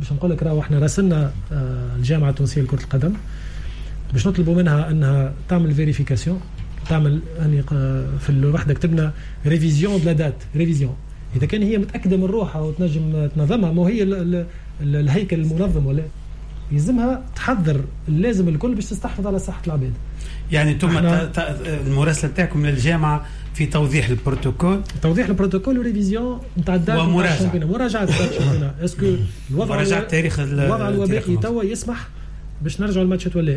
باش نقول لك راهو احنا راسلنا الجامعه التونسيه لكره القدم باش نطلبوا منها انها تعمل فيريفيكاسيون، تعمل يعني في الوحده كتبنا ريفيزيون دو لا دات، ريفيزيون اذا كان هي متاكده من روحها وتنجم تنظمها. ما هي الهيكل المنظم ولا يلزمها تحضر اللازم الكل باش تستحفظ على صحه العباد. يعني انتم المراسله تاعكم للجامعه في توضيح البروتوكول وريفيزيون نتاع الدات ومراجعه الشامبيونات. اسكو الوضع تاريخ الوضع الوبائي توا يسمح باش نرجعوا الماتشات ولا